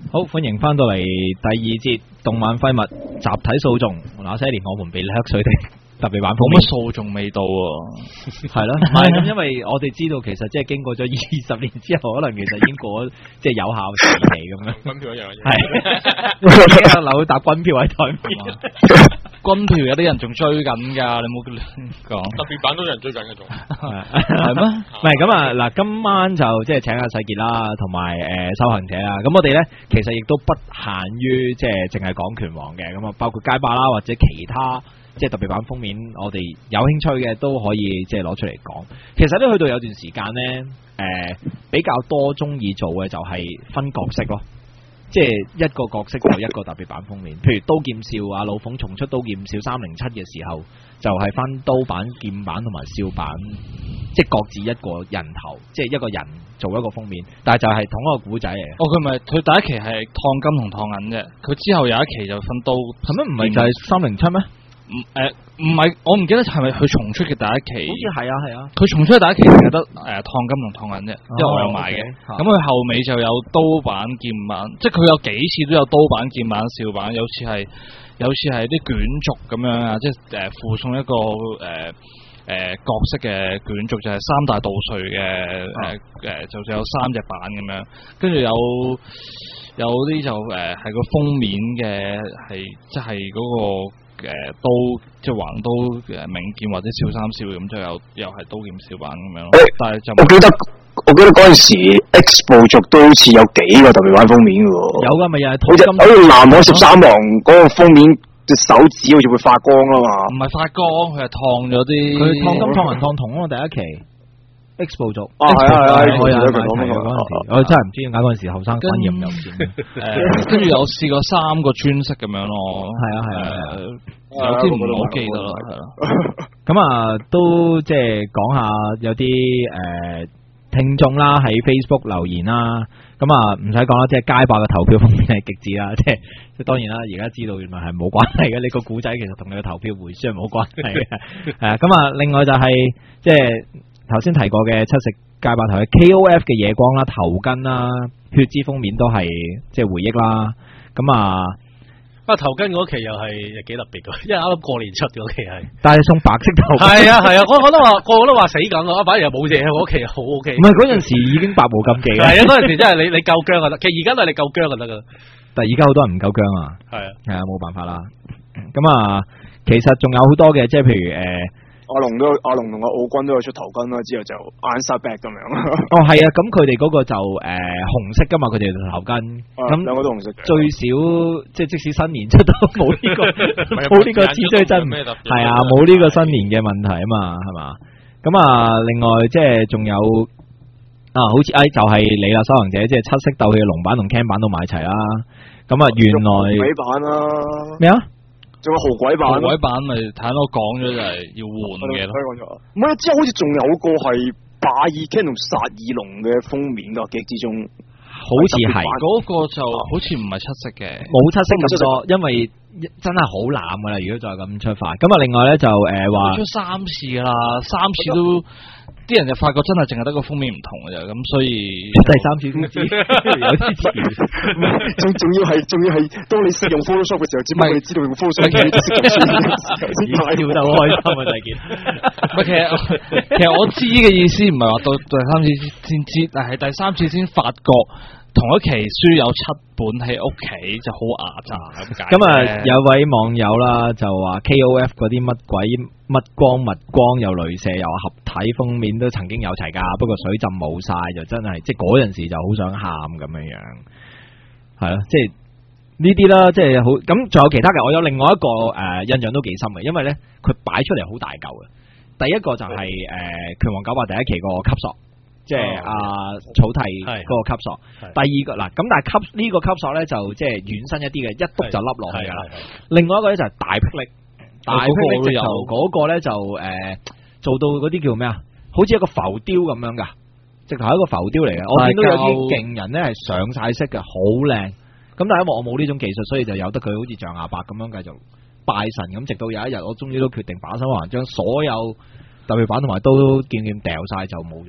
好，歡迎翻到嚟第二節動漫廢物集體訴訟，那些年我們被黑水的特別版封面。 冇乜訴訟味道喎， 係咯，唔係咁，因為我哋知道其實即係經過咗20年之後，可能其實已經過咗即係有效時期咁樣。 軍票一樣嘅， 係留沓軍票喺台面。 軍票有啲人仲追緊㗎，你冇講。 特別版都有人追緊嘅仲。 係咩？ 唔係咁啊！嗱，今晚就即係請阿世傑啦，同埋修行者啦。咁我哋咧其實亦都不限於即係淨係講拳王嘅，咁啊包括街霸啦，或者其他即係特別版封面，我哋有興趣嘅都可以即係攞出嚟講。其實咧去到有段時間咧，比較多中意做嘅就係分角色咯。即係一個角色就一個特別版封面，譬如刀劍笑啊，老鳳重出刀劍笑307嘅時候，就係分刀版、劍版同埋笑版，即係各自一個人頭，即係一個人做一個封面，但係就係同一個古仔嚟嘅。 哦，佢唔係佢第一期係燙金同燙銀啫，佢之後有一期就分刀， 係咩？唔係就係307咩？ 唔係，我唔記得係咪佢重出嘅第一期。 好似係啊係啊， 佢重出嘅第一期淨係得燙金同燙銀啫，因為我有買嘅。咁佢後尾就有刀版、劍版，即係佢有幾次都有刀版、劍版、笑版，有次係啲卷軸咁樣啊，即係附送一個角色嘅卷軸，就係三大盜帥嘅就有3隻版咁樣，跟住有啲就係個封面嘅係即係嗰個。刀即係橫刀名劍或者笑三笑咁就又係刀劍笑版咁樣咯。但係就我記得嗰陣時 X 部族都好似有幾個特別版封面嘅喎。有㗎，咪又係好似南海13王嗰個封面隻手指好似會發光啊嘛。 唔係發光，佢係燙咗啲。 佢燙金燙銀燙銅啊嘛，第一期。X 部族係我有買齊嘅嗰陣時，我真係唔知點解嗰陣時後生軍鹽又唔見。 跟住有試過3個專色咁樣咯。係啊，有啲唔係好記得啦，係啦。 咁啊，都即係講下有啲聽眾啦喺 Facebook 留言啦。咁啊，唔使講啦，即係街霸嘅投票封面係極致啦，即係當然啦，而家知道原來係冇關係嘅，你個古仔其實同你嘅投票回書係冇關係嘅。咁啊，另外就係即係。頭先提過嘅七食街霸頭嘅 KOF 嘅夜光啦、頭巾啦、血之封面都係即係回憶啦。咁啊， 頭巾嗰期又係幾特別嘅，因為啱啱過年出嗰期係。 但係送白色頭巾。係啊， 我都話個個都話死梗啊，反而又冇嘢，嗰期好 OK。 唔係嗰陣時已經百無禁忌啦。 係啊，嗰陣時真係你夠薑就得，其實而家都係你夠薑就得噶。 但係而家好多人唔夠薑啊。係啊，冇辦法啦。咁啊，其實仲有好多嘅，即係譬如阿龍同阿奧軍都有出頭巾啦，之後就 answer back 咁樣。 哦，係啊，咁佢哋嗰個就紅色噶嘛，佢哋頭巾。咁兩個都紅色。最少即使新年出都冇呢個冇呢個刺追真，係啊，冇呢個新年嘅問題啊嘛，係嘛？咁啊，另外即係仲有啊，好似就係你啦，修行者，即係七色鬥氣嘅龍版同 Cam 版都買齊啦。咁啊，原來鬼版啦咩啊？ 仲有豪鬼版， 豪鬼版咪睇到講咗就係要換嘅咯。 唔係，之後好似仲有個係霸爾 Ken 同殺耳龍嘅封面噶，記憶之中好似係嗰個就好似唔係七色嘅， 冇七色咁多，因為真係好濫噶啦。如果再咁出發，咁啊，另外咧就話出3次噶啦，3次都。啲人就發覺真係淨係得個封面唔同嘅啫，咁所以第3次先知有啲似， 仲要係當你試用 Photoshop 嘅時候，只不過你知道用 Photoshop 嘅笑得好開心啊！大件， 其實我知嘅意思唔係話到第3次先知，但係第3次先發覺同一期書有7本喺屋企就好牙擦咁解。 咁啊，有位網友啦就話 KOF 嗰啲乜鬼乜光乜光又鐳射又合體封面都曾經有齊㗎，不過水浸冇晒就真係即係嗰陣時就好想喊咁樣樣，係咯，即係呢啲啦，即係好咁。仲有其他嘅，我有另外一個印象都幾深嘅，因為咧佢擺出嚟好大嚿嘅。第一個就係拳王98第一期個級索。即係草剃嗰個級索，第二個嗱咁，但係呢個級索咧就即係軟身一啲嘅，一篤就笠落去㗎啦。另外一個咧就係大霹靂，大霹靂直頭嗰個咧就做到嗰啲叫咩啊？好似一個浮雕咁樣㗎，直頭係一個浮雕嚟嘅。我見到有啲勁人咧係上晒色嘅，好靚。咁但係因為我冇呢種技術，所以就由得佢好似象牙白咁樣繼續拜神咁，直到有一日我終於都決定把手還將所有特別版同埋都漸漸掉晒就冇咗啦。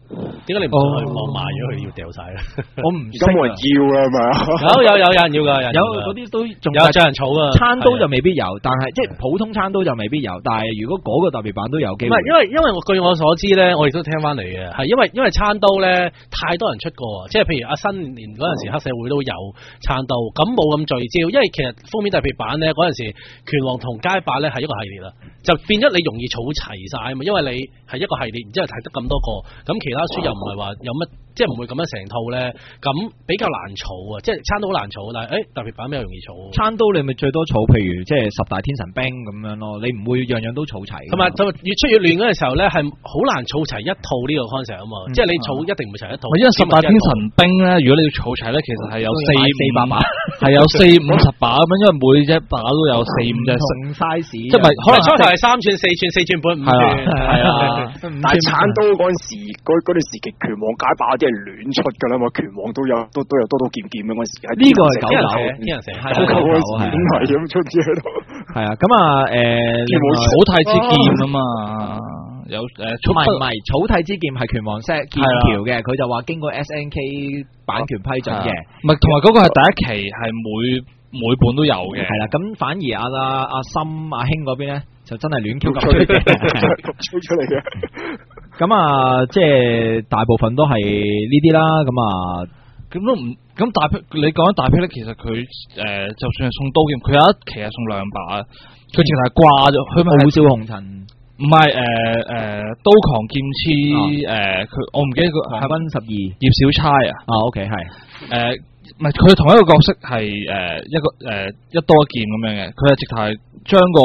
點解你唔去網賣咗佢要掉晒咧？ 我唔識而家冇人要啦，係咪啊？ 有人要㗎， 有嗰啲都仲有真人草啊！ 餐刀就未必有，但係即係普通餐刀就未必有。但係如果嗰個特別版都有機會。 唔係，因為據我所知咧，我亦都聽翻嚟嘅，係因為餐刀咧太多人出過啊，即係譬如阿新年嗰陣時黑社會都有餐刀，咁冇咁聚焦，因為其實封面特別版咧嗰陣時拳王同街霸咧係一個系列啦，就變咗你容易儲齊晒啊嘛，因為你係一個系列，然之後睇得咁多個，咁其他書又唔係話有乜，即係唔會咁樣成套咧，咁比較難儲啊，即係餐刀好難儲，但係特別版比較容易儲。 餐刀你咪最多儲，譬如即係10大天神兵咁樣咯，你唔會樣樣都儲齊。 同埋越出越亂嗰陣時候咧，係好難儲齊一套呢個 concept 啊嘛，即係你儲一定唔會齊一套。 因為10大天神兵咧，如果你要儲齊咧，其實係有400把，係有450把咁樣，因為每一把都有4-5隻同 size， 即係咪可能初頭係3寸、4寸、4寸半、5寸， 係啊。 但係餐刀嗰陣時，嗰段時期拳王街霸啲係亂出㗎啦嘛，拳王都有刀劍嘅嗰陣時。 呢個係狗狗， 啲人成日係點係咁出嘅喺度？ 係啊，咁啊拳王草太之劍啊嘛，有唔係草太之劍係拳王 set 劍橋嘅，佢就話經過 SNK 版權批准嘅， 唔係同埋嗰個係第一期係每本都有嘅， 係啦，咁反而阿森阿興嗰邊咧就真係亂 Q 咁出嚟嘅，咁啊即係大部分都係呢啲啦，咁啊。 咁都唔咁大霹，你講緊大霹靂，其實佢就算係送刀劍，佢有一期係送2把，佢淨係掛咗，佢咪傲笑紅塵， 唔係刀狂劍痴佢我唔記得佢海濱12 葉小釵啊 ，OK 係唔係佢同一個角色係一個一刀一劍咁樣嘅，佢係直頭係將個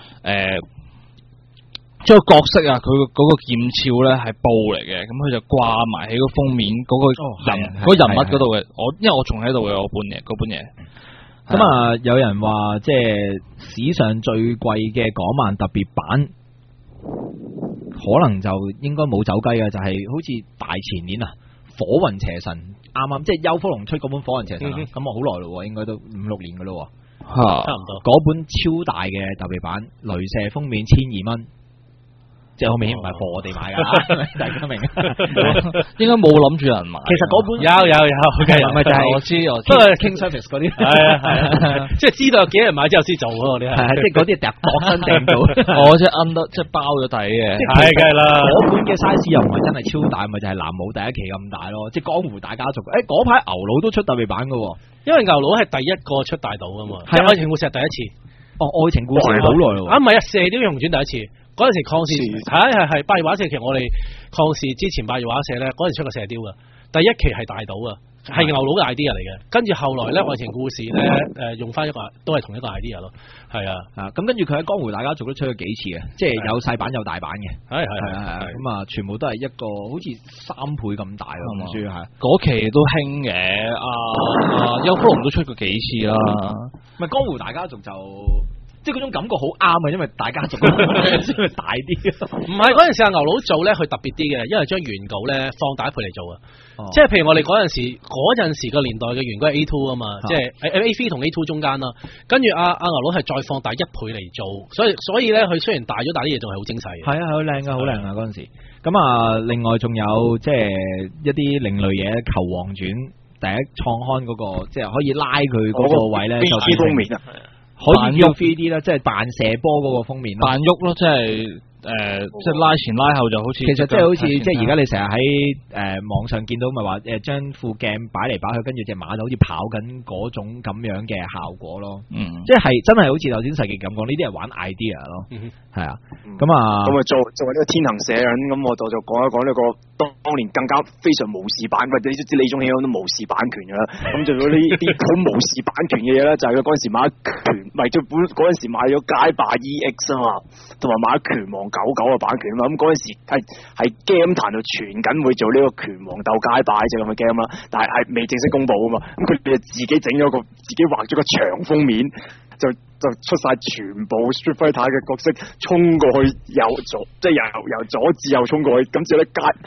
將個角色啊，佢嗰個劍鞘咧係布嚟嘅，咁佢就掛埋喺個封面嗰個人嗰人物嗰度嘅。因為我仲喺度嘅嗰本嘢。 咁啊，有人話即係史上最貴嘅港漫特別版，可能就應該冇走雞嘅，就係好似大前年啊，火雲邪神啱啱即係邱福龍出嗰本火雲邪神，咁我好耐咯，應該都5-6年噶咯， 差唔多。 嗰本超大嘅特別版，雷射封面1200蚊。即係好明顯唔係貨我哋買㗎，大家明？ 應該冇諗住人買。 其實嗰本有， 咪就係我知， 不過 King Service 嗰啲係啊， 即係知道有幾人買之後先做嗰啲係， 即係嗰啲度身訂做。 我即係 under 即係包咗底嘅， 係梗係啦。 嗰本嘅 size 又唔係真係超大，咪就係藍武第一期咁大咯。即係江湖大家族，嗰排牛佬都出特別版㗎喎， 因為牛佬係第一個出大島㗎嘛，係愛情故事係第一次。 愛情故事好耐咯。 唔係啊，射雕英雄傳第一次。嗰陣時抗視係八月畫社，其實我哋抗視之前八月畫社咧，嗰陣時出過射雕噶，第一期係大島啊，係牛佬嘅 idea 嚟嘅。跟住後來咧，愛情故事咧用翻一個都係同一個 idea 咯，係啊， 咁跟住佢喺江湖大家族都出咗幾次嘅，即係有細版有大版嘅，係咁啊，全部都係一個好似3倍咁大咯，唔知係嗰期都興嘅，邱福龍都出過幾次啦， 咪江湖大家族就。即係嗰種感覺好啱啊，因為大家族先會大啲。 唔係嗰陣時阿牛佬做咧，佢特別啲嘅，因為將原稿咧放大一倍嚟做啊。即係譬如我哋嗰陣時個年代嘅原稿係 A2 啊嘛，即係 A3 同 A2 中間啦。跟住阿牛佬係再放大1倍嚟做，所以咧佢雖然大咗，但啲嘢仲係好精細嘅。係啊，好靚噶，好靚啊嗰陣時。咁啊，另外仲有即係一啲另類嘢，《球王傳》第一創刊嗰個，即係可以拉佢嗰個位咧，就封面啊。 可以用 3D 啦，即係扮射波嗰個封面扮喐咯，即係即係拉前拉後就好似， 其實即係好似即係而家你成日喺網上見到咪話將副鏡擺嚟擺去，跟住隻馬就好似跑緊嗰種咁樣嘅效果咯。即係真係好似頭先世傑咁講，呢啲係玩 idea 咯。係啊，咁啊做呢個天行社咁我就講一講呢個當年更加非常無視版，或者你都知呢種戲都無視版權㗎啦。咁就嗰呢啲好無視版權嘅嘢咧，就係佢嗰陣時買拳，咪即本嗰陣時買咗街霸 EX 啊嘛，同埋買拳王99嘅版權啊嘛。咁嗰陣時係 game 壇度傳緊會做呢個拳王鬥街霸隻咁嘅 game 啦，但係未正式公佈啊嘛。咁佢哋自己整咗自己畫咗個長封面。就出晒全部 Street Fighter 嘅角色衝過去，即係由左至右衝過去，咁之後咧街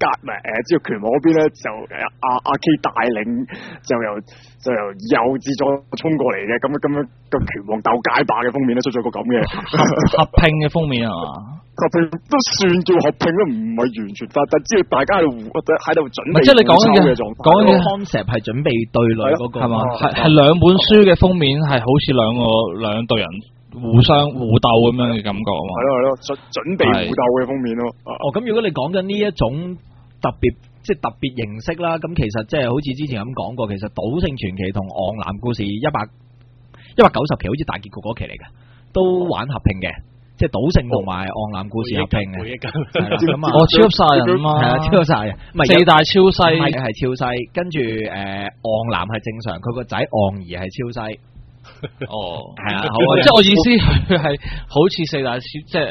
知道拳王嗰邊咧就阿 K 帶領就由右至左衝過嚟嘅，咁樣個拳王鬥街霸嘅封面咧出咗個咁嘅合拼嘅封面係嘛？ 合拼都算叫合拼都唔係完全發，但知道大家喺度準備。 即係你講嘅講嘅 concept 係準備對壘嗰個係嘛？係兩本書嘅封面係好似兩隊人互鬥咁樣嘅感覺啊嘛。 係咯，準備互鬥嘅封面咯。 咁如果你講緊呢一種特別形式啦，咁其實即係好似之前咁講過，其實賭聖傳奇同昂南故事190期好似大結局嗰期嚟嘅，都玩合拼嘅。即係賭聖同埋昂南故事合拼嘅，咁啊， 超級殺人啊嘛， 係啊，超級殺人，唔係四大超西， 係超西，跟住昂南係正常，佢個仔昂兒係超西，係啊， 即係我意思佢係好似四大超，即係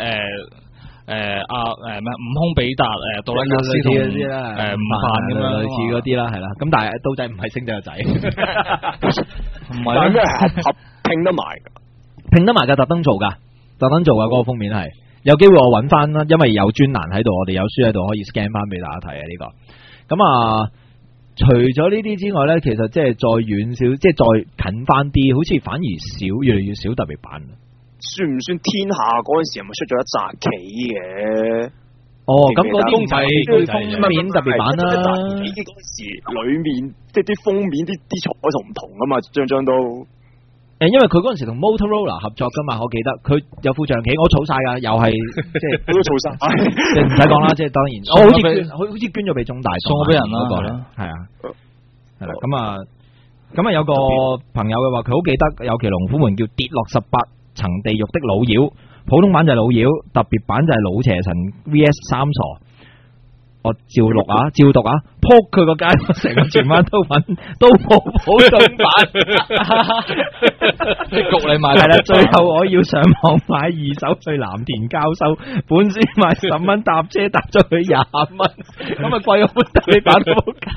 咩悟空比達杜拉格斯同嗰啲啦， 悟飯咁樣類似嗰啲啦，係啦，咁但係刀仔唔係星仔個仔， 唔係咩合拼得埋㗎， 拼得埋㗎，特登做㗎。特登做嘅嗰個封面係有機會我揾翻啦，因為有專欄喺度，我哋有書喺度可以 scan 翻俾大家睇啊！呢個咁啊，除咗呢啲之外咧，其實即係再遠少，即係再近翻啲，好似反而少，越嚟越少特別版。 算唔算天下嗰陣時係咪出咗一紮棋嘅？ 咁嗰啲係封面特別版啦。 嗰陣時裡面即係啲封面啲彩圖唔同啊嘛，張都。 因為佢嗰陣時同 Motorola 合作噶嘛，我記得佢有副象棋，我儲晒噶，又係即係我都儲晒，你唔使講啦，即係當然，我好似捐咗俾中大， 送咗俾人啦， 嗰個咧，係啊，係啦，咁啊有個朋友嘅話，佢好記得有期龍虎門叫跌落18層地獄的老妖，普通版就係老妖，特別版就係老邪神 VS 三傻。我照讀啊，撲佢個街，成個全班都揾都冇普通版， 即係焗你買。 係啦，最後我要上網買2手去藍田交收，本書賣10蚊，搭車搭咗佢20蚊，咁啊貴過本特別版都冇價。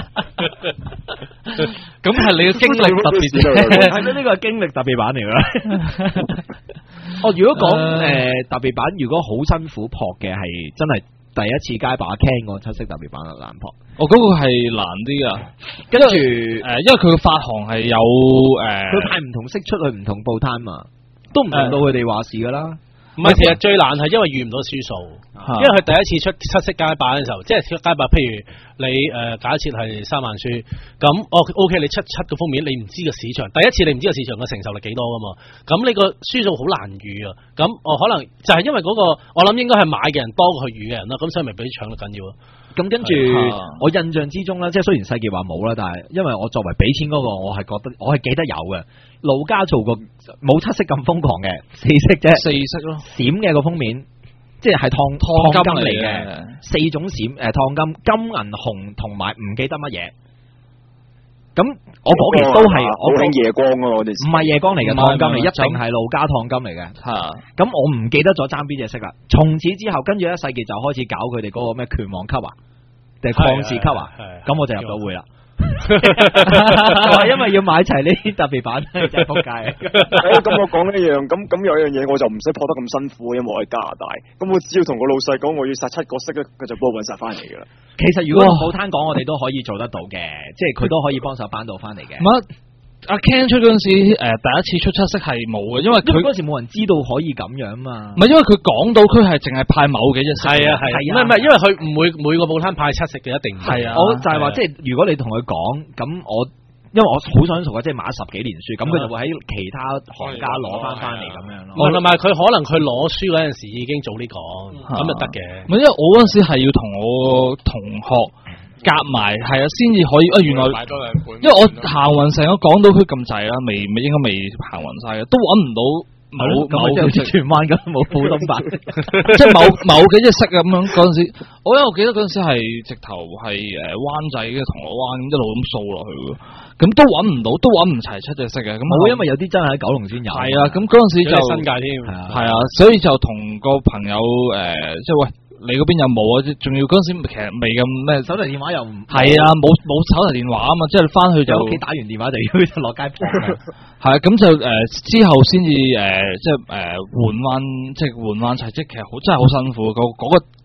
咁係你嘅經歷特別啫， 係咯，呢個係經歷特別版嚟㗎啦。如果講特別版，如果好辛苦撲嘅係真係。第一次街霸 Ken 個七色特別版難撲， 嗰個係難啲噶。跟住因為佢嘅發行係有佢派唔同色出去唔同報攤嘛，都唔輪到佢哋話事噶啦。 唔係，其實最難係因為遇唔到輸數，因為佢第一次出七色街霸嘅時候，即係街霸，譬如你假設係3萬輸，咁OK，你出7個封面，你唔知個市場，第一次你唔知個市場嘅承受力幾多噶嘛，咁你個輸數好難預啊，咁可能就係因為嗰個，我諗應該係買嘅人多過去預嘅人啦，咁所以咪俾啲搶得緊要咯。 咁跟住我印象之中咧，即係雖然世傑話冇啦，但係因為我作為俾錢嗰個，我係覺得我係記得有嘅。路家做過冇七色咁瘋狂嘅，4色啫，4色咯，閃嘅個封面，即係燙金嚟嘅，4種閃燙金、金銀紅同埋唔記得乜嘢。咁我嗰期都係我興夜光啊，我哋唔係夜光嚟嘅，燙金嚟，一定係路家燙金嚟嘅。咁我唔記得咗爭邊隻色啦。從此之後，跟住咧世傑就開始搞佢哋嗰個咩拳王級啊，定係曠世級啊，咁我就入到會啦。就係因為要買齊呢啲特別版，真係仆街。 咁我講一樣，咁有一樣嘢我就唔使撲得咁辛苦，因為我喺加拿大，咁我只要同個老細講我要殺7個色咧，佢就幫我搵晒翻嚟噶啦。 其實如果報攤講，我哋都可以做得到嘅，即係佢都可以幫手搬到翻嚟嘅。 阿 Ken 出嗰陣時，第一次出七色係冇嘅，因為佢嗰時冇人知道可以咁樣嘛。 唔係因為佢港島區係淨係派某幾隻色。 係啊，唔係，因為佢唔會每個報攤派7色嘅，一定唔係。 我就係話，即係如果你同佢講，咁因為我好想熟嘅，即係買咗10幾年書，咁佢就會喺其他行家攞翻嚟咁樣咯。 同埋佢可能佢攞書嗰陣時已經早啲講，咁就得嘅。 唔係因為我嗰陣時係要同我同學夾埋係啊，先至可以原來買多2本，因為我行勻成個港島區咁滯啦，應該未行勻晒嘅，都揾唔到冇好似荃灣咁冇普通版， 即係某幾隻色咁樣嗰陣時，因為我記得嗰陣時係直頭係灣仔嘅銅鑼灣咁一路咁掃落去嘅，咁都揾唔到，都揾唔齊7隻色嘅，咁冇，因為有啲真係喺九龍先有。係啊，咁嗰陣時就新界添， 係啊，所以就同個朋友即係喂。你嗰邊有冇啊？仲要嗰陣時其實未咁咩， 手提電話又唔係啊，冇手提電話啊嘛，即係翻去就屋企打完電話就要落街撲。 係啊，咁就之後先至即係換翻齊，即係其實真係好辛苦。嗰個即係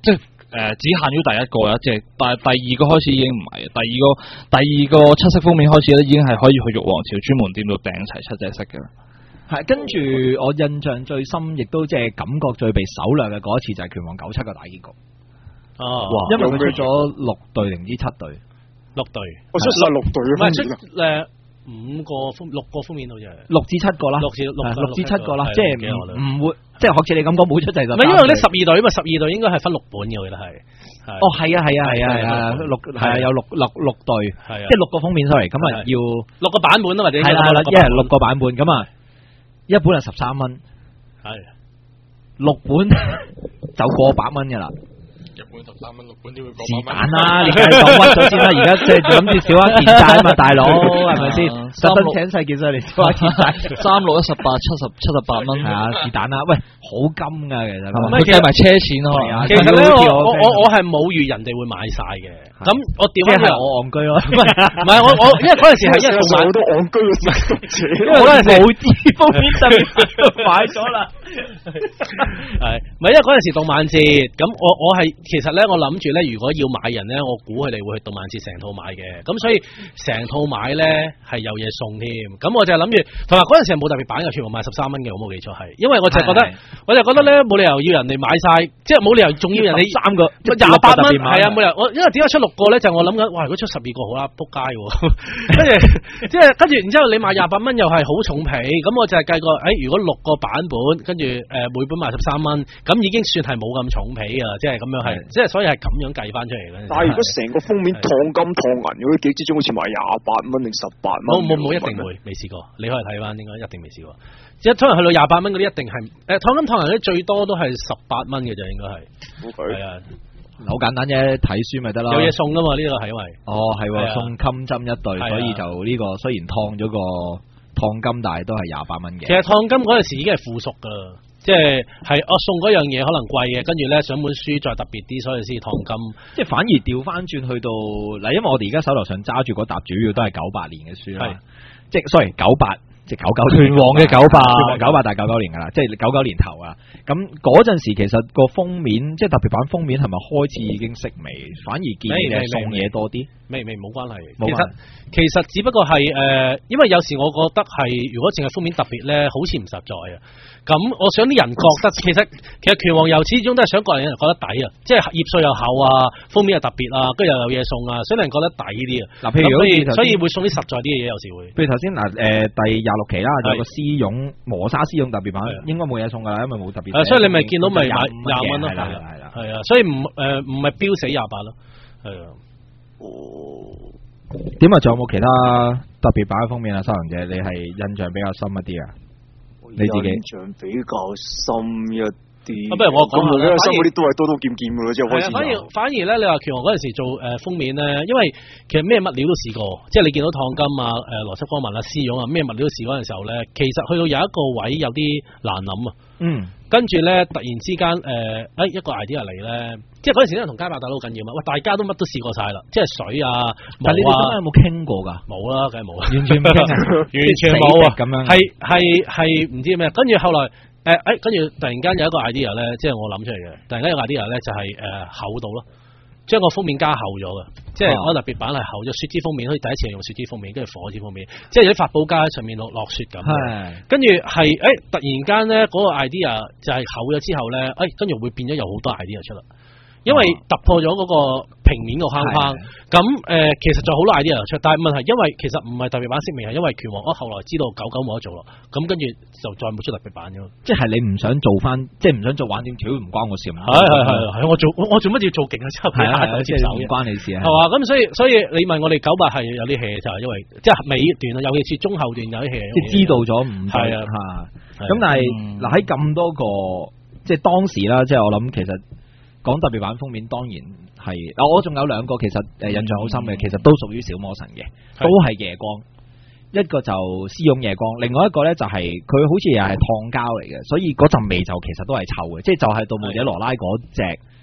只限於第一個啦，即係但係第二個開始已經唔係，第二個七色封面開始咧，已經係可以去玉皇朝專門店度訂齊7隻色嘅啦。 係跟住我印象最深，亦都即係感覺最被首略嘅嗰一次就係拳王97個大結局。 哦， 因為佢出咗6隊定唔知7隊 ，6隊， 我出晒6隊唔係出6個封面好似係 6至7個啦，6至7個啦，即係唔會，即係好似你咁講冇出齊就。 唔係因為呢12隊嘛，12隊應該係分6本嘅，我記得係。 哦，係啊，有六隊，即係6個封面 sorry，咁啊要 6個版本啊，或者係啦，一人6個版本，咁啊一本係13蚊，係6本就過百蚊嘅啦。 日本13蚊，6本點會過是但啦，你梗係講屈咗先啦，而家即係諗住少一件債啊嘛，大佬係咪先？特登請細件上嚟少一件債 ，3、6、18、78蚊， 係啊，是但啦。喂，好金㗎其實， 佢計埋車錢咯。 其實咧，我係冇預人哋會買晒嘅。咁我調翻係我戇居咯， 唔係我，因為嗰陣時係因為我都戇居嘅時候， 因為嗰陣時冇知封面特別買咗啦。 係，唔係因為嗰陣時動漫節，咁我係其實咧，我諗住咧，如果要買人咧，我估佢哋會去動漫節成套買嘅，咁所以成套買咧係有嘢送添，咁我就諗住，同埋嗰陣時係冇特別版嘅，全部賣13蚊嘅，我冇記錯係，因為我就覺得咧冇理由要人哋買晒，即係冇理由仲要人哋3個28蚊，係啊，冇理由我因為點解出6個咧，就我諗緊，哇，如果出12個好啦，仆街喎，跟住然之後你買28蚊又係好重皮，咁我就係計過，如果6個版本跟住每本賣13蚊，咁已經算係冇咁重皮啊，即係咁樣係，即係所以係咁樣計翻出嚟嘅。 但係如果成個封面燙金燙銀嗰啲幾支張好似賣28蚊定18蚊， 冇一定未試過，你可以睇翻，應該一定未試過。即係通常去到28蚊嗰啲一定係燙金燙銀咧，最多都係18蚊嘅啫，應該係。係啊， 好簡單啫，睇書咪得咯。 有嘢送噶嘛？呢個係因為係送襟針1對，所以就呢個雖然燙咗個燙金，但係都係28蚊嘅。 其實燙金嗰陣時已經係附屬噶啦。即係我送嗰樣嘢可能貴嘅，跟住咧上本書再特別啲，所以先燙金。即係反而調翻轉去到嗱，因為我哋而家手頭上揸住嗰沓主要都係98年嘅書啦，即係 sorry 98。即係99拳王嘅98但係99年㗎啦，即係99年頭啊。咁嗰陣時其實個封面即係特別版封面係咪開始已經式微？反而見嘅送嘢多啲？未冇關係。其實只不過係因為有時我覺得係如果淨係封面特別咧，好似唔實在啊。咁我想啲人覺得其實拳王又始終都係想個人覺得抵啊，即係頁數又厚啊，封面又特別啊，跟住又有嘢送啊，所以令人覺得抵啲啊。嗱，譬如所以會送啲實在啲嘅嘢，有時會。譬如頭先第26期啦，有個絲絨磨砂絲絨特別版，應該冇嘢送㗎啦，因為冇特別。所以你咪見到咪買20蚊咯，係啊，所以唔係標死28咯，係啊。 點啊？仲有冇其他特別版嘅封面啊？收人姐，你係印象比較深一啲啊？你自己印象比較深一啲。 不如我講下咧， 反而嗰啲都係刀刀劍劍㗎咯，即係開始。 反而咧，你話拳王嗰陣時做封面咧，因為其實咩物料都試過，即係你見到燙金啊、羅輯光紋啊、絲絨啊，咩物料都試嗰陣時候咧，其實去到有一個位有啲難諗啊。跟住咧，突然之間一個 idea 嚟咧，即係嗰陣時咧同街霸大佬好緊要嘛。喂，大家都乜都試過晒啦，即係水啊、 但係你哋真係有冇傾過㗎？ 冇啦，梗係冇啦， 完全唔傾啊， 完全冇啊，咁樣係唔知咩？跟住後來跟住突然間有一個 idea 咧，即係我諗出嚟嘅。突然間有個 idea 咧，就係厚度咯，將個封面加厚咗嘅，即係我特別版係厚咗，雪之封面，好似第一次係用雪之封面，跟住火之封面，即係啲法寶加喺上面落雪咁。跟住係突然間咧嗰個 idea 就係厚咗之後咧，跟住會變咗有好多 idea 出嚟。因為突破咗嗰個平面個框框，咁其實就好多 idea 出，但係問題因為其實唔係特別版式微，係因為拳王後來知道99冇得做咯，咁跟住就再冇出特別版嘅咯。即係你唔想做翻，即係唔想做玩點條唔關我事。係我做乜要做勁啊？之後俾大家接手嘅，唔關你事啊。係嘛？咁所以你問我哋98係有啲 hea 就係因為即係尾段啊，尤其是中後段有啲 hea。即係知道咗唔係啊嚇。咁但係嗱喺咁多個即係當時啦，即係我諗其實。講特別版封面當然係，我仲有2個其實印象好深嘅，其實都屬於小魔神嘅，都係夜光，一個就絲絨夜光，另外一個咧就係佢好似又係燙膠嚟嘅，所以嗰陣味就其實都係臭嘅，即係就係杜牧者羅拉嗰隻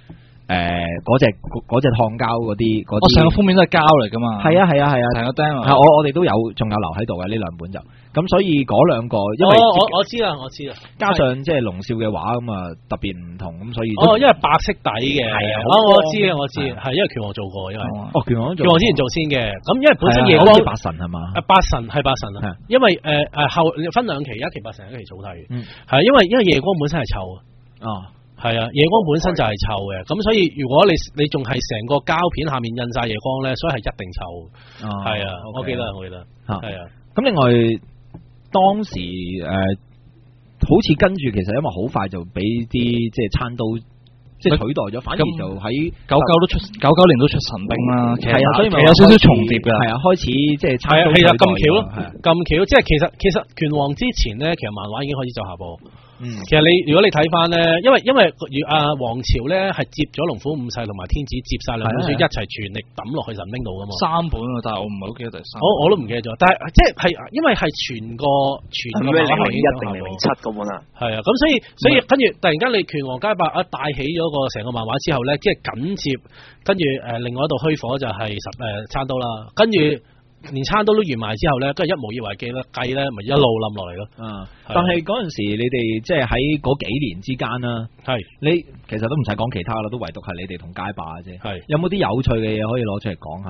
嗰隻燙膠嗰啲， 我成個封面都係膠嚟噶嘛。 係啊， 成個釘啊。 我哋都仲有留喺度嘅呢兩本就，咁所以嗰兩個，因為我知啦， 加上即係龍少嘅畫咁啊，特別唔同咁，所以因為白色底嘅，係啊，我知，係因為拳王做過，因為拳王之前做先嘅，咁因為本身夜光白神係嘛， 白神啊，因為後分兩期，一期白神，一期早睇，係因為夜光本身係臭啊。係啊，夜光本身就係臭嘅，咁所以如果你仲係成個膠片下面印晒夜光咧，所以係一定臭。係啊，我記得，係啊。 咁另外當時好似跟住，其實因為好快就俾啲即係餐刀即係取代咗，反而就喺 99年都出神兵啦。其實所以有少少重疊嘅。 係啊，開始即係餐刀係啊，咁巧咯，咁巧，即係其實拳王之前咧，其實漫畫已經開始走下坡。其實如果你睇翻咧，因為王朝咧係接咗龍虎五世同埋天子接晒兩本書一齊全力抌落去神兵度噶嘛 ，3本啊，但係我唔係好記得第3。 我都唔記得咗，但係即係因為係全個漫畫 01定07嗰本啊， 係啊，咁所以跟住突然間你拳王街霸帶起咗個成個漫畫之後咧，即係緊接跟住另外一道虛火就係餐刀啦，跟住。連餐刀都完埋之後咧，跟住一無以為繼咧，咪一路冧落嚟咯。 但係嗰陣時你哋即係喺嗰幾年之間啦，你其實都唔使講其他啦，都唯獨係你哋同街霸啫。有冇啲有趣嘅嘢可以攞出嚟講下？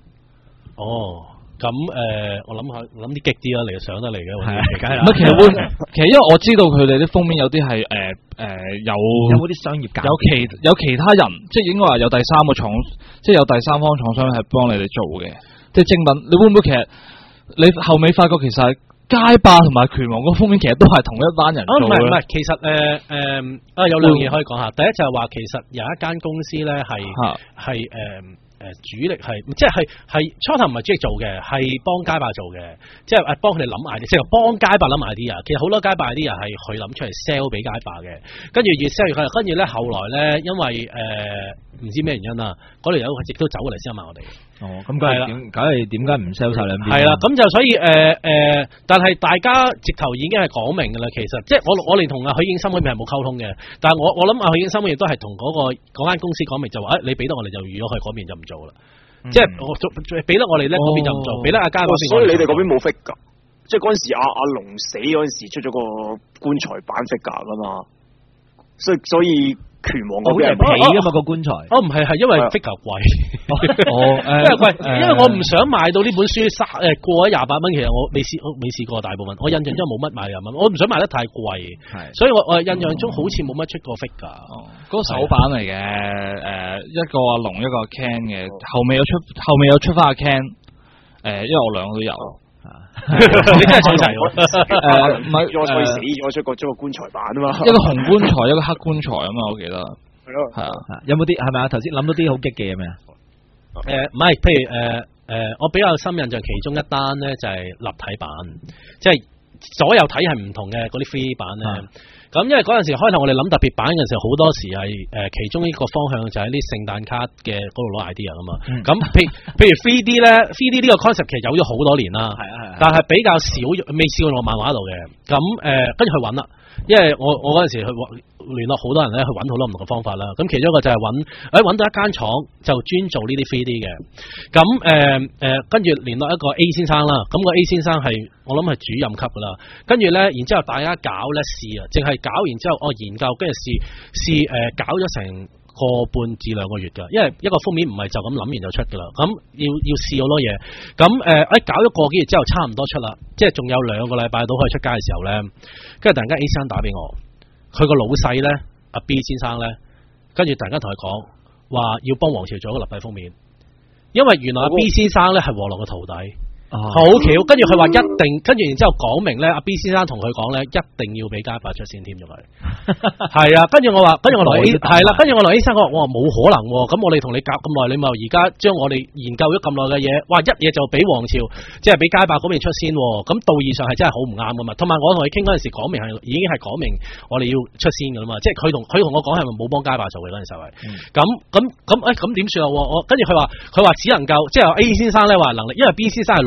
咁我諗啲激啲啦，嚟上得嚟嘅。 其實因為我知道佢哋啲封面有啲係有冇啲商業價， 有其他人，即係應該話有第三個廠，即係有第三方廠商係幫你哋做嘅。即係精品，你會唔會其實你後尾發覺其實街霸同埋拳王嗰封面其實都係同一班人做嘅？ 唔係，其實有兩嘢可以講下。第一就係話其實有一間公司咧係主力係即係初頭唔係主力做嘅，係幫街霸做嘅，即係幫佢哋諗 idea，即係幫街霸諗 idea。其實好多街霸啲人係佢諗出嚟 sell 俾街霸嘅，跟住越 sell 越跟住咧後來咧因為唔知咩原因啦，嗰條友亦都走過嚟先問我哋。 咁梗係點解唔 sell 晒兩邊？ 係啦，咁就所以但係大家直頭已經係講明㗎啦。其實即係我哋同阿許應森嗰邊係冇溝通嘅，但係我諗阿許應森亦都係同嗰間公司講明就話你俾得我哋就預咗佢嗰邊就唔做啦。即係我俾得我哋咧嗰邊就唔做，俾得阿家嗰邊。 所以你哋嗰邊冇 figure 㗎，即係嗰陣時阿龍死嗰陣時出咗個棺材版 figure 㗎嘛，所以。拳王嗰邊係皮噶嘛個棺材， 唔係因為 figure 貴，因為貴，因為我唔想買到呢本書過咗28蚊，其實我未試過大部分，我印象中冇乜買20蚊，我唔想買得太貴，所以我印象中好似冇乜出過 figure， 嗰個手板嚟嘅，一個阿龍一個 Ken 嘅，後尾有出翻阿 Ken，因為我兩個都有。 你真係湊齊喎！ 唔係我死咗出個棺材版啊嘛， 一個紅棺材，一個黑棺材啊嘛，我記得係咯， 係啊。 有冇啲係咪啊？頭先諗到啲好激嘅嘢咩啊？ 唔係，譬如我比較深印象其中一單咧，就係立體版，即係所有體係唔同嘅嗰啲 3D 版咧。咁因為嗰陣時開頭我哋諗特別版嘅時候，好多時係其中一個方向就喺啲聖誕卡嘅嗰度攞 idea 啊嘛。咁譬如 3D 咧 ，3D 呢個 concept 其實有咗好多年啦，但係比較少未試過落漫畫度嘅。咁跟住去揾啦，因為我嗰陣時去聯絡好多人咧，去揾好多唔同嘅方法啦。咁其中一個就係揾到一間廠就專做呢啲 3D 嘅。咁跟住聯絡一個 A 先生啦。咁個 A 先生係我諗係主任級噶啦。跟住咧，然之後大家搞咧試啊，淨係搞完之後研究，跟住試搞咗成個半至2個月㗎。因為一個封面唔係就咁諗完就出㗎啦。咁要試好多嘢。咁搞咗個幾月之後，差唔多出啦。即係仲有2個禮拜都可以出街嘅時候咧，跟住突然間 A 先生打俾我。佢個老細咧，阿 B 先生咧，跟住突然間同佢講話要幫王朝做一個立體封面，因為原來阿 B 先生咧係和龍嘅徒弟，好巧。跟住佢話一定，跟住然之後講明咧，阿 B 先生同佢講咧，一定要俾街霸出先添咗佢。係啊，跟住我話，跟住我同 A 係啦，跟住我同 A 生講，我話冇可能喎。咁我哋同你夾咁耐，你咪而家將我哋研究咗咁耐嘅嘢，哇一嘢就俾王朝，即係俾街霸嗰邊出先。咁道義上係真係好唔啱噶嘛。同埋我同佢傾嗰陣時講明係已經係講明我哋要出先噶啦嘛。即係佢同我講係咪冇幫街霸做嘅嗰陣時係。咁點算啊？我跟住佢話只能夠即係 A 先生咧話能力，因為 B 先生係老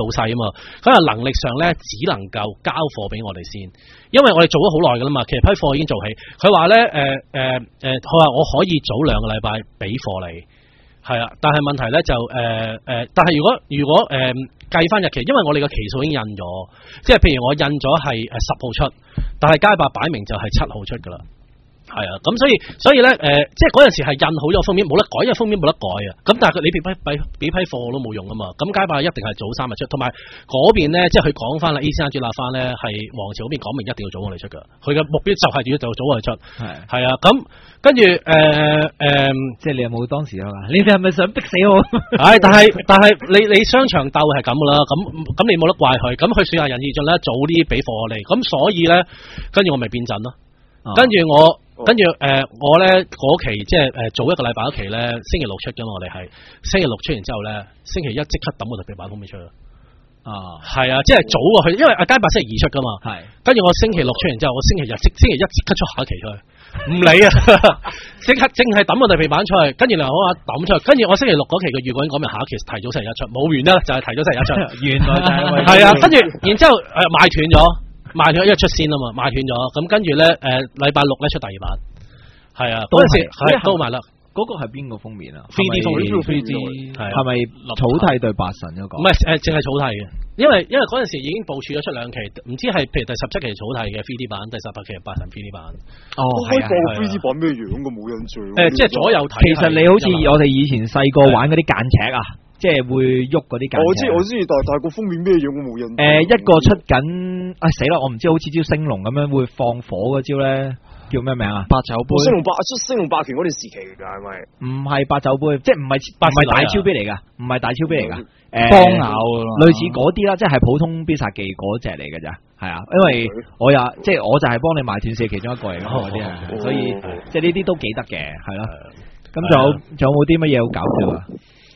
細啊嘛，咁啊能力上咧只能夠交貨俾我哋先，因為我哋做咗好耐噶啦嘛，其實批貨已經做起。佢話咧佢話我可以早2個禮拜俾貨你，係啊，但係問題咧就但係如果計翻日期，因為我哋個期數已經印咗，即係譬如我印咗係10號出，但係街霸擺明就係7號出噶啦。係啊，咁所以咧，即係嗰陣時係印好咗封面，冇得改，因為封面冇得改啊。咁但係你俾批貨都冇用啊嘛。咁街霸一定係早3日出，同埋嗰邊咧，即係佢講翻啦 ，A 先生轉立翻咧，係皇朝嗰邊講明一定要早我哋出噶。佢嘅目標就係要早我哋出。係啊，咁跟住即係你有冇當時啊？你哋係咪想逼死我？ 但係你商場鬥係咁噶啦，咁你冇得怪佢。咁佢算係仁義盡咧，早啲俾貨我哋。咁所以咧，跟住我咪變陣咯。跟住我咧嗰期即係早1個禮拜嗰期咧，星期6出嘅嘛，我哋係星期6出完之後咧，星期1即刻抌個特別版封面出啦。係啊，即係早過去，因為阿街霸星期2出噶嘛。係，跟住我星期6出完之後，我星期1即刻出下一期出去，唔理啊，即刻淨係抌個特別版出去，跟住我話抌出去，跟住我星期6嗰期嘅預告已經講明下一期提早星期1出，冇完啦，就係提早星期1出。原來就係啊，跟住然之後賣斷咗。因為出先啊嘛，賣斷咗，咁跟住咧，禮拜6咧出第2版，係啊，嗰陣時係都賣啦。 嗰個係邊個封面啊 ？3D 封面，3D 係咪草薙對八神嗰個？ 唔係淨係草薙嘅，因為嗰陣時已經部署咗出2期，唔知係譬如第17期草薙嘅 3D 版，第18期八神 3D 版。 哦，係啊 ，3D 版咩樣嘅冇印象。 即係左右睇。 其實你好似我哋以前細個玩嗰啲間尺啊。即係會喐嗰啲間尺。 我知，但係個封面咩樣我冇印象。 一個出緊，死啦！我唔知，好似招星龍咁樣會放火嗰招咧，叫咩名啊？八酒杯。星龍霸權嗰段時期㗎係咪？唔係八酒杯，即係唔係大超必嚟㗎，唔係大超必嚟㗎。 幫咬類似嗰啲啦，即係普通必殺技嗰隻嚟㗎咋，係啊，因為我就係幫你賣斷射其中一個嚟㗎嗰啲啊，所以即係呢啲都幾得嘅，係咯。咁仲有冇啲乜嘢好搞笑啊？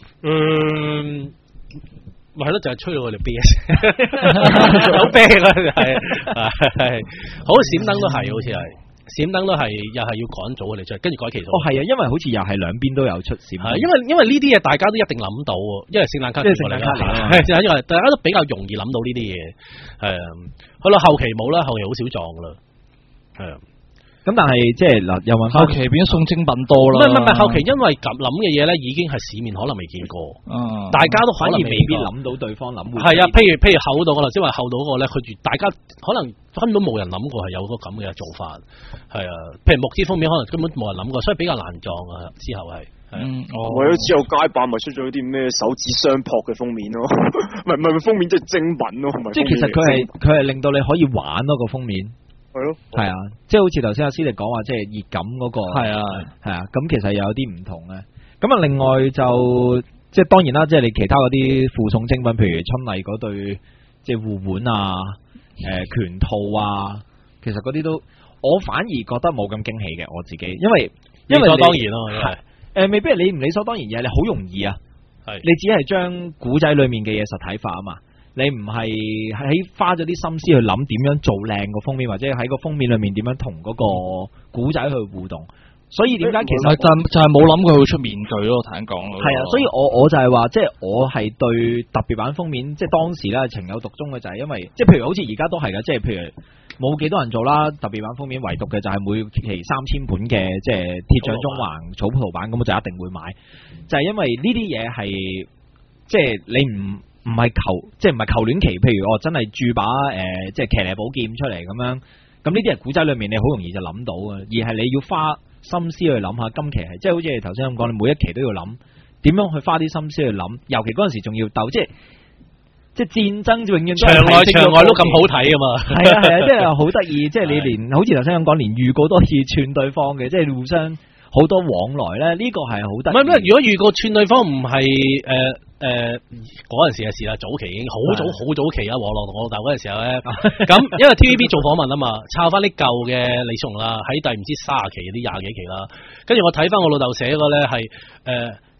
咪係咯，就係吹到我哋 B S， 好啤啦，係，好閃燈都係，好似係閃燈都係，又係要趕早我哋出，跟住改期數。哦，係啊，因為好似又係兩邊都有出閃燈。因為呢啲嘢大家都一定諗到，因為聖誕卡嚟，係因為大家都比較容易諗到呢啲嘢，係啊，去到後期冇啦，後期好少撞噶啦，係啊。咁但係即係嗱，又問翻後期變咗送精品多啦。唔係後期，因為咁諗嘅嘢咧，已經係市面可能未見過。大家都反而未必諗到對方諗。係啊，譬如厚道，我頭先話厚道嗰個咧，佢大家可能根本冇人諗過係有個咁嘅做法。係啊，譬如木之封面，可能根本冇人諗過，所以比較難撞啊。之後係。我都之後街霸咪出咗啲咩手指相撲嘅封面咯，唔係封面即係精品咯，即係其實佢係令到你可以玩咯個封面。係咯，係啊，即係好似頭先阿師弟講話，即係熱感嗰個，係啊，咁其實有啲唔同嘅。咁啊，另外就即係當然啦，即係你其他嗰啲附送精品，譬如春麗嗰對即係護腕啊、拳套啊，其實嗰啲都我反而覺得冇咁驚喜嘅，我自己，因為理所當然咯，未必係你唔理所當然嘢，你好容易啊，你只係將古仔裏面嘅嘢實體化啊嘛。你唔係喺花咗啲心思去諗點樣做靚個封面，或者喺個封面裏面點樣同嗰個古仔去互動，所以點解其實就係冇諗佢會出面具咯，我頭先講咯。係啊，所以我就係話，即係我係對特別版封面，即係當時咧情有獨鍾嘅，就係因為即係譬如好似而家都係嘅，即係譬如冇幾多人做啦，特別版封面，唯獨嘅就係每期3000本嘅即係鐵掌中橫草圖版，咁我就一定會買，就係因為呢啲嘢係即係你唔係即係唔係求戀期，譬如我真係鑄把即係騎呢寶劍出嚟咁樣，咁呢啲係古仔裏面你好容易就諗到嘅，而係你要花心思去諗下今期係，即係好似你頭先咁講，你每一期都要諗點樣去花啲心思去諗，尤其嗰陣時仲要鬥，即係戰爭永遠都場外都咁好睇啊嘛，係啊，即係好得意，即係你連好似頭先咁講，連預告都可以串對方嘅，即係互相好多往來咧，呢個係好得意。唔係，如果預告串對方唔係嗰陣時嘅事啦，早期已經好早期啦，和樂同我老豆嗰陣時候咧，咁因為 TVB 做訪問啊嘛，抄翻啲舊嘅李松啦，喺第唔知30期啲20幾期啦，跟住我睇翻我老豆寫個咧係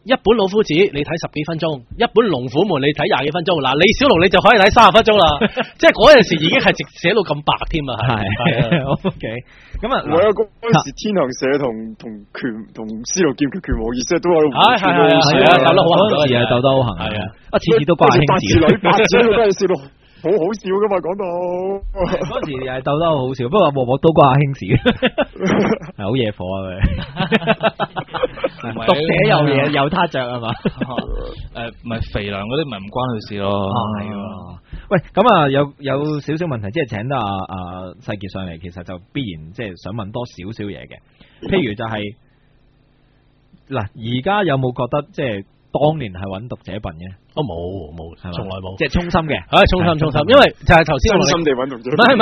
一本老夫子你睇10幾分鐘，一本龍虎門你睇20幾分鐘，嗱李小龍你就可以睇30分鐘啦，即係嗰陣時已經係直寫到咁白添啊，係 OK， 咁啊， 我有嗰陣時天行社同司徒劍橋拳王熱血都喺度， 係鬥得好行， 嗰陣時係鬥得好行，係啊，次次都掛興字， 八字女都係笑到好好笑噶嘛，講到嗰陣時又係鬥得好好笑，不過幕都掛興字，係好惹火啊佢，讀者有嘢有他着係嘛？ 唔係肥良嗰啲，唔係唔關佢事咯。 係喎。喂，咁啊有少少問題，即係請得阿世傑上嚟，其實就必然即係想問多少少嘢嘅，譬如就係嗱，而家有冇覺得即係當年係揾讀者笨嘅？ 冇，從來冇， 即係衷心嘅， 衷心，因為就係頭先真心地揾讀者， 唔係，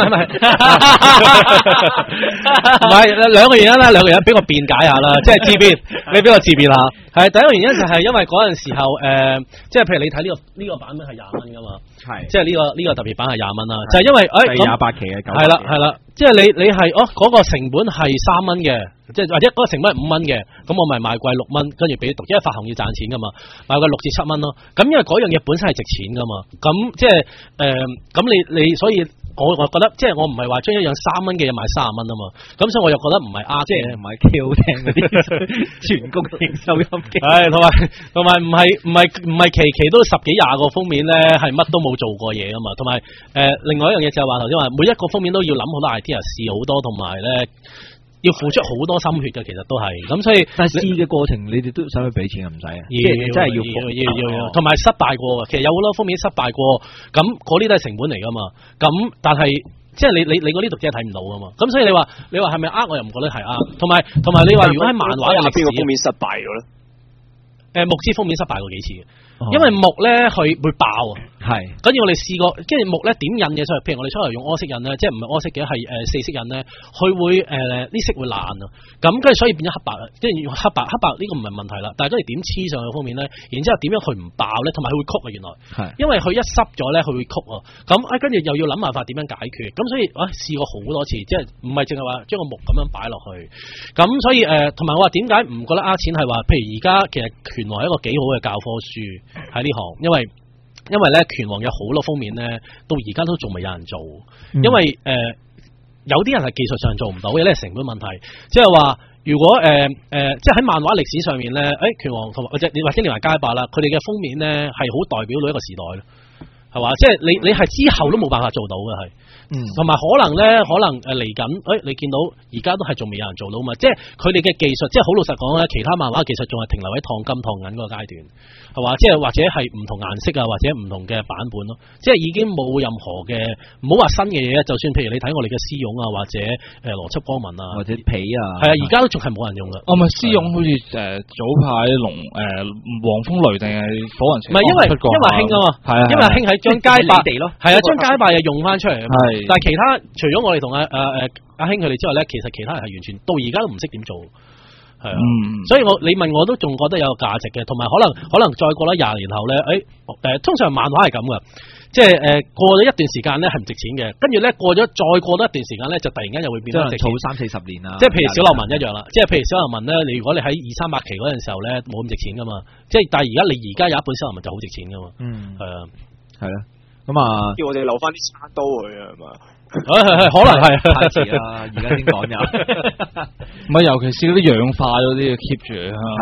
唔係兩個原因啦，俾我辯解下啦，即係自辯，你俾我自辯下，係第一個原因就係因為嗰陣時候即係譬如你睇呢個版本係20蚊噶嘛，係，即係呢個特別版係20蚊啦，就係因為第28期嘅9， 係啦，即係你係嗰個成本係3蚊嘅，即係或者嗰個成本係5蚊嘅，咁我咪賣貴6蚊，跟住俾讀者，因為發行要賺錢噶嘛，賣貴6至7蚊咯，咁因為嗰樣嘢本身係值錢噶嘛，咁即係咁你所以我覺得即係我唔係話將一樣3蚊嘅嘢賣30蚊啊嘛，咁所以我又覺得唔係即係唔係幾好聽嗰啲全公營收音機，係同埋唔係期都10幾20個封面咧係乜都冇做過嘢噶嘛，同埋另外一樣嘢就係話頭先話每一個封面都要諗好多 idea 試好多，同埋咧要付出好多心血嘅，其實都係咁，所以但係試嘅過程你哋都使去俾錢啊？唔使啊，真係要， 同埋失敗過嘅，其實有好多封面失敗過，咁嗰啲都係成本嚟噶嘛，咁但係即係你嗰啲讀者睇唔到噶嘛，咁所以你話係咪我又唔覺得係同埋你話如果喺漫畫入邊個封面失敗咗咧？木之封面失敗過幾次嘅，因為木咧佢會爆啊，係，跟住我哋試過，跟住木咧點印嘢出嚟，譬如我哋出嚟用柯色印咧，即係唔係柯色嘅，係4色印咧，佢會呢色會爛啊，咁跟住所以變咗黑白啊，即係用黑白呢個唔係問題啦，但係跟住點黐上去方面咧，然之後點樣佢唔爆咧，同埋佢會曲啊原來，係，因為佢一濕咗咧佢會曲啊，咁跟住又要諗辦法點樣解決，咁所以試過好多次，即係唔係淨係話將個木咁樣擺落去，咁所以同埋我話點解唔覺得錢係話，譬如而家其實拳王係一個幾好嘅教科書喺呢行，因為咧拳王有好多封面咧，到而家都仲未有人做，因為有啲人係技術上做唔到嘅咧，成本問題，即係話如果即係喺漫畫歷史上面咧，拳王同或者連埋街霸啦，佢哋嘅封面咧係好代表到一個時代咯，係嘛？即係你係之後都冇辦法做到嘅係。同埋可能嚟緊，你見到而家都係仲未有人做到嘛？即係佢哋嘅技術，即係好老實講咧，其他漫畫技術仲係停留喺燙金燙銀嗰個階段，係嘛？即係或者係唔同顏色啊，或者唔同嘅版本咯，即係已經冇任何嘅，唔好話新嘅嘢，就算譬如你睇我哋嘅絲絨啊，或者羅輯光文啊，或者皮啊，係啊，而家都仲係冇人用噶。唔係絲絨好似早排黃蜂雷定係火雲邪，唔係因為興啊嘛，係啊，因為興喺張街霸地咯，係啊，張街霸又用翻出嚟。但係其他除咗我哋同阿興佢哋之外咧，其實其他人係完全到而家都唔識點做，係啊，所以你問我都仲覺得有價值嘅，同埋可能再過咗20年後咧，通常漫畫係咁噶，即係過咗一段時間咧係唔值錢嘅，跟住咧再過咗一段時間咧就突然間又會變得值錢，儲30-40年啦，即係譬如小流氓一樣啦，即係譬如小流氓咧，如果你喺200-300期嗰陣時候咧冇咁值錢噶嘛，即係但係而家有一本小流氓就好值錢噶嘛，係啊，係啊。咁啊，叫我哋留翻啲餐刀佢啊，係嘛？可能係太遲啦，而家先講有。 唔係，尤其是嗰啲氧化嗰啲 keep 住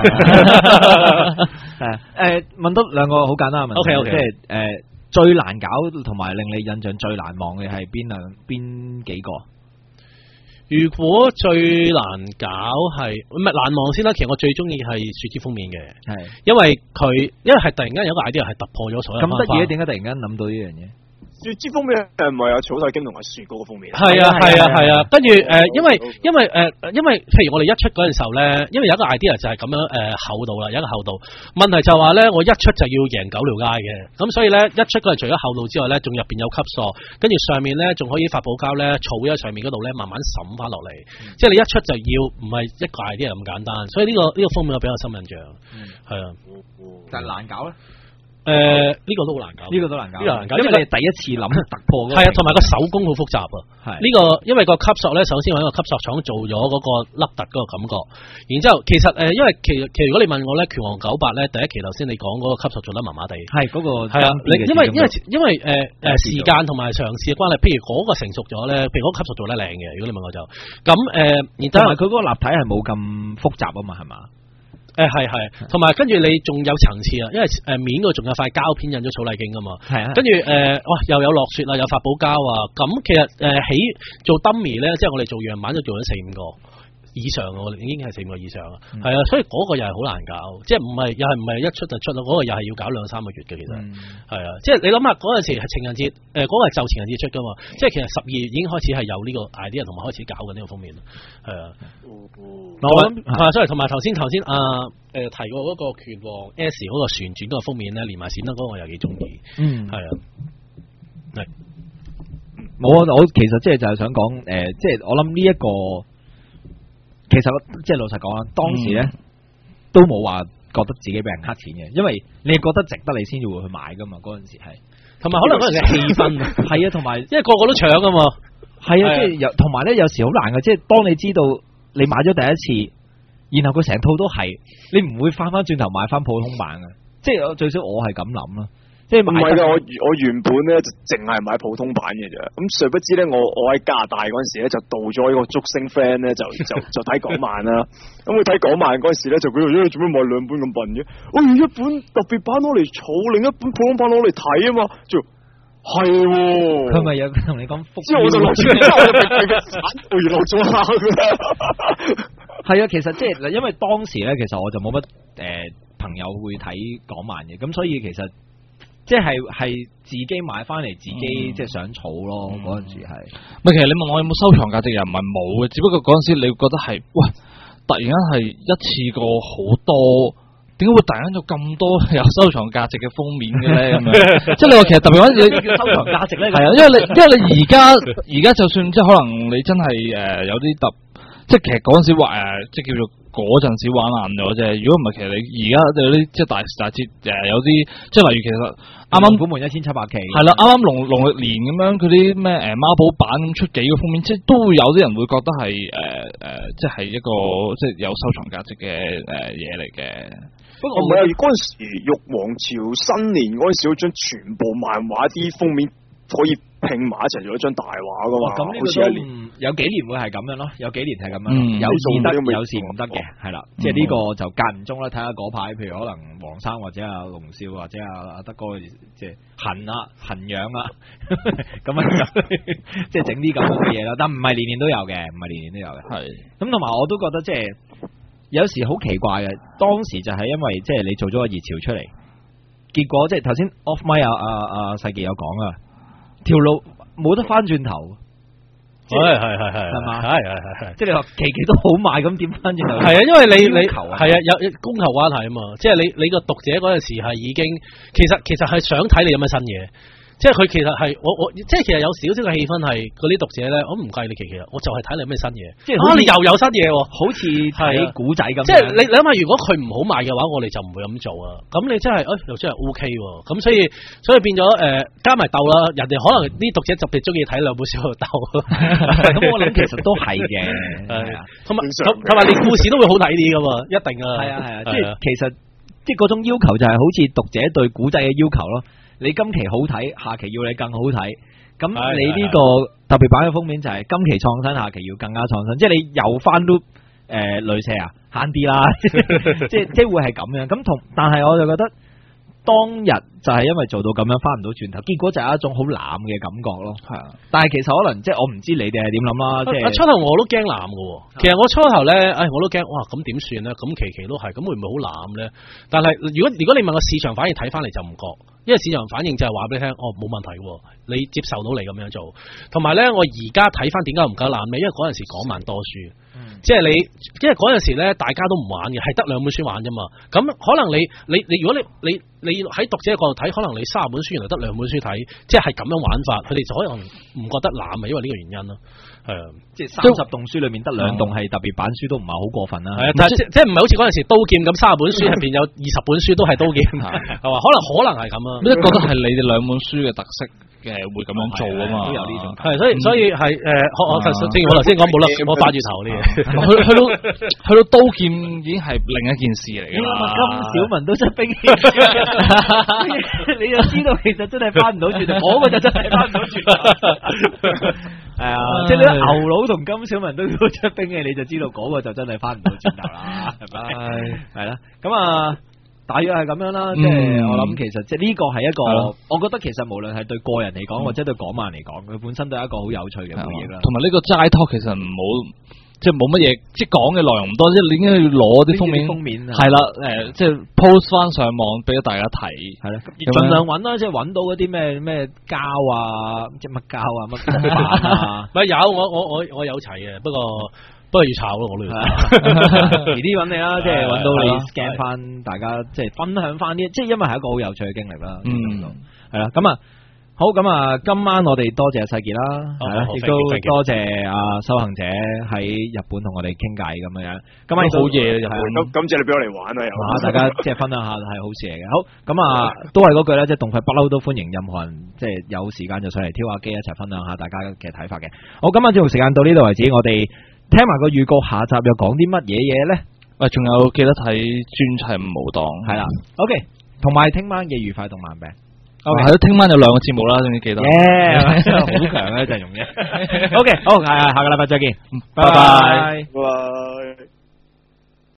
問多兩個好簡單嘅問題。OK， 即係最難搞同埋令你印象最難忘嘅係邊幾個？ 如果最難搞係唔係難忘先啦，其實我最中意係雪之封面嘅，係因為係突然間有個 idea 係突破咗所有。咁得意，點解突然間諗到呢樣嘢？雪之封面唔係有草薙京同埋雪嗰個封面？係啊，跟住因為譬如我哋一出嗰陣時候咧，因為有一個 idea 就係咁樣厚度啦，有一個厚度。問題就話咧，我一出就要贏9條街嘅，咁所以咧一出嗰陣除咗厚度之外咧，仲入邊有級數，跟住上面咧仲可以發泡膠咧，儲喺上面嗰度咧慢慢滲翻落嚟。即係你一出就要唔係一個 idea 咁簡單，所以呢個封面我比較深印象。係啊，但係難搞咧。 呢個都好難搞， 呢個都難搞， 呢個難搞， 因為你第一次諗突破嗰個係啊，同埋個手工好複雜啊。 係呢個因為個吸索咧，首先揾個吸索廠做咗嗰個凹凸嗰個感覺，然之後其實因為其實如果你問我咧，拳王98咧第一期頭先你講嗰個吸索做得麻麻地， 係嗰個係啊，因為時間同埋嘗試嘅關係，譬如嗰個成熟咗咧，譬如嗰個吸索做得靚嘅，如果你問我就咁然之後佢嗰個立體係冇咁複雜啊嘛，係嘛？ 係，同埋跟住你仲有層次啊，因為面嗰度仲有塊膠片印咗草麗徑噶嘛， 係啊， 跟住又有落雪啊，有發泡膠啊，咁其實做 dummy 咧，即係我哋做樣板就做咗4-5個以上啊，我哋已經係4-5個以上啊，係啊，所以嗰個又係好難搞，即係唔係一出就出咯，嗰個又係要搞2-3個月嘅，其實係啊，即係你諗下嗰陣時係情人節，嗰個係就情人節出噶嘛，即係其實12月已經開始係有呢個 idea 同埋開始搞緊呢個封面，係啊。所以同埋頭先提過嗰個拳王 S 嗰個旋轉嗰個封面咧，連埋閃燈嗰個我又幾中意。係啊，係。 我其實即係就係想講即係我諗呢一個，其實即係老實講啦，當時咧都冇話覺得自己俾人黑錢嘅，因為你覺得值得你先至會去買噶嘛，嗰陣時係。同埋可能嗰陣嘅氣氛係啊，同埋因為個個都搶噶嘛。係啊，即係同埋咧有時好難嘅，即係當你知道。你買咗第一次，然後佢成套都係，你唔會翻轉頭買翻普通版嘅，即係最少我係咁諗啦。即係唔係㗎， 我原本咧就淨係買普通版嘅啫。咁誰不知咧，我喺加拿大嗰陣時咧就到咗呢個竹星 friend 咧就睇港漫啦。咁佢睇港漫嗰陣時咧就佢話：你做咩買2本咁笨嘅？我用一本特別版攞嚟儲，另一本普通版攞嚟睇啊嘛。係喎， 佢咪有同你講？ 之後我就落咗，我原來做下係啊，其實即係嗱，因為當時咧，其實我就冇乜朋友會睇港漫嘅，咁所以其實即係自己買翻嚟，自己即係想儲咯。嗰陣時係， 其實你問我有冇收藏價值，又唔係冇嘅，只不過嗰陣時你會覺得係，喂，突然間係一次過好多。點解會突然間有咁多有收藏價值嘅封面嘅咧？咁樣，即係你話其實特別嗰陣時你叫收藏價值咧，係啊，因為你而家就算即係可能你真係有啲即係其實嗰陣時話即係叫做嗰陣時玩爛咗啫。如果唔係，其實你而家有啲即係大節有啲即係例如其實啱啱虎門1700期係啦，啱啱農曆年咁樣佢啲咩孖寶版咁出幾個封面，即係都會有啲人會覺得係即係一個即係有收藏價值嘅嘢嚟嘅。 不過唔係啊！嗰陣時玉皇朝新年嗰陣時，嗰張全部漫畫啲封面可以拼埋一齊做一張大畫噶嘛。咁呢個都有幾年會係咁樣咯，有幾年係咁樣，有時得，有時唔得嘅，係啦。即係呢個就間唔中啦，睇下嗰排，譬如可能黃生或者阿龍少或者阿德哥，即係痕癢啊，咁啊即係整啲咁嘅嘢啦。但唔係年年都有嘅，唔係年年都有嘅。係咁，同埋我都覺得即係。有時好奇怪嘅，當時就係因為即係你做咗個熱潮出嚟，結果即係頭先 off mic 阿世傑有講啊，條路冇得翻轉頭，係嘛？係，即係你話期都好賣咁點翻轉頭？係啊，因為你係啊有供求關係啊嘛，即係你個讀者嗰陣時係已經其實係想睇你有咩新嘢。即係佢其實係我即係其實有少少嘅氣氛係嗰啲讀者咧，我唔計你期我就係睇你有咩新嘢，即係你又有新嘢，好似睇古仔咁。即係你諗下，如果佢唔好賣嘅話，我哋就唔會咁做啊。咁你真係又真係 OK 喎。咁所以變咗加埋鬥啦，人哋可能啲讀者特別中意睇兩本小鬥。咁我諗其實都係嘅，係啊，同埋連故事都會好睇啲噶嘛，一定啊。係啊，即係其實即係嗰種要求就係好似讀者對古仔嘅要求咯。你今期好睇，下期要你更好睇。咁你呢個特別版嘅封面就係今期創新，下期要更加創新。即係你又翻都鐳射啊，慳啲啦。即係會係咁樣。但係我就覺得當日就係因為做到咁樣翻唔到轉頭，結果就係一種好濫嘅感覺咯。係啊，但係其實可能即係我唔知你哋係點諗啦。即係初頭我都驚濫嘅。其實我初頭咧，我都驚，哇咁點算咧？咁期都係，咁會唔會好濫咧？但係如果你問個市場反應睇翻嚟就唔覺。因為市場反應就係話俾你聽，冇問題，你接受到你咁樣做。同埋咧，我而家睇翻點解唔夠爛尾，因為嗰陣時港漫多書， 即係因為嗰陣時咧，大家都唔玩嘅，係得2本書玩啫嘛。咁可能你如果你喺讀者嘅角度睇，可能你30本書原來得2本書睇，即係咁樣玩法，佢哋就可能唔覺得濫啊，因為呢個原因咯。係啊， 即係30棟書裏面得2棟係特別版書，都唔係好過分啦。 係啊，即係唔係好似嗰陣時刀劍咁，30本書入邊有20本書都係刀劍，係嘛？可能係咁啊。 即係覺得係你哋2本書嘅特色嘅會咁樣做啊嘛， 都有呢種。 係，所以係我正如我頭先講冇啦，我8月頭呢嘢， 去到刀劍已經係另一件事嚟㗎啦。 金小文都出兵器，你就知道其實真係翻唔到轉頭，嗰個就真係翻唔到轉頭。係啊，即係你牛佬同金小文都出兵器，你就知道嗰個就真係翻唔到轉頭啦，係咪？係啦，咁啊。大約係咁樣啦，即係我諗其實即係呢個係一個，我覺得其實無論係對個人嚟講，或者對港漫嚟講，佢本身都係一個好有趣嘅回憶啦。同埋呢個齋 talk 其實唔好，即係冇乜嘢，即係講嘅內容唔多，即係你應該要攞啲封面，係啦，即係 post 翻上網俾大家睇，係啦，盡量揾啦，即係揾到嗰啲咩膠啊，即係乜膠啊，乜板啊， 咪有我有齊嘅，不過要炒咯，我都要。 遲啲揾你啦，即係揾到你 scan 翻大家，即係分享翻啲，即係因為係一個好有趣嘅經歷啦。係啦，咁啊，好，咁啊，今晚我哋多謝世傑啦，係啦，亦都多謝阿修行者喺日本同我哋傾偈咁樣。今晚好夜日本， 感謝你俾我嚟玩啊！又大家即係分享下係好事嚟嘅。好，咁啊，都係嗰句咧，即係動廢不嬲都歡迎任何人，即係有時間就上嚟挑下機一齊分享下大家嘅睇法嘅。好，今晚節目時間到呢度為止，我哋。聽埋個預告，下集又講啲乜嘢嘢咧？ 喂，仲有記得睇專輯無檔， 係啦。OK， 同埋聽晚嘅愉快動漫病。 OK，係咯，聽晚有2個節目啦，總之記得。 真係好強嘅陣容嘅。OK， 好，係下個禮拜再見，拜拜。